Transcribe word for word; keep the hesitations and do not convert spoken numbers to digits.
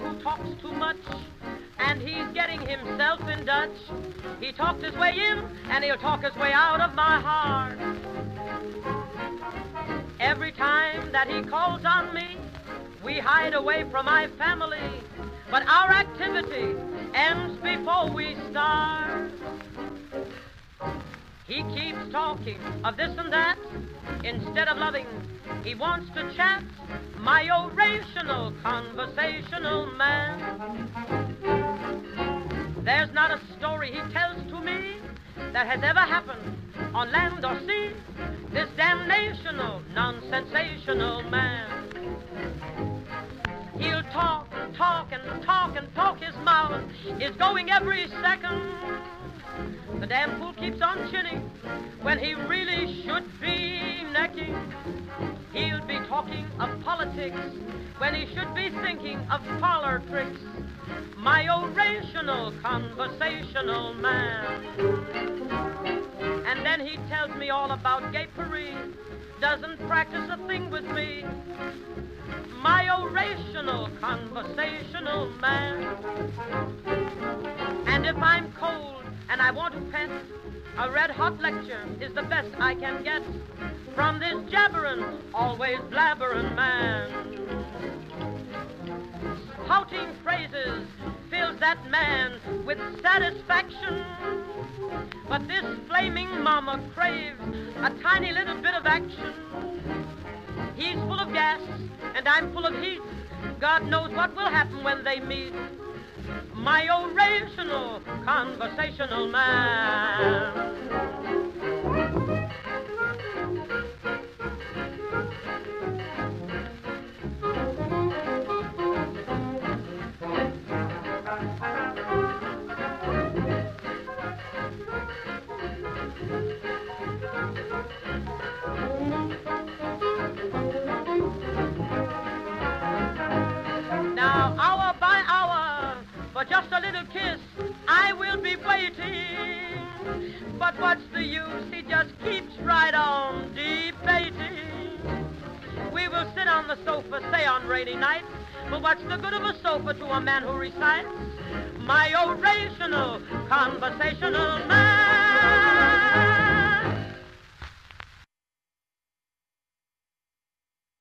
who talks too much, and he's getting himself in Dutch. He talks his way in, and he'll talk his way out of my heart. Every time that he calls on me, we hide away from my family, but our activity ends before we start. He keeps talking of this and that. Instead of loving, he wants to chat. My orational, conversational man. There's not a story he tells to me that has ever happened on land or sea. This damnational, non-sensational man. He'll talk, talk, and talk, and talk. His mouth is going every second. The damn fool keeps on chinning when he really should be necking. He'll be talking of politics when he should be thinking of parlor tricks. My orational, conversational man. And then he tells me all about gay Paris. Doesn't practice a thing with me. My orational, conversational man. And if I'm cold and I want to pet, a red-hot lecture is the best I can get from this jabbering, always blabbering man. Pouting phrases fills that man with satisfaction, but this flaming mama craves a tiny little bit of action. He's full of gas, and I'm full of heat. God knows what will happen when they meet. My orational, conversational man. Now, hour by hour, for just a little kiss, I will be waiting. But what's the use? He just keeps right on debating. We will sit on the sofa, say on rainy nights, but what's the good of a sofa to a man who recites? My orational, conversational man.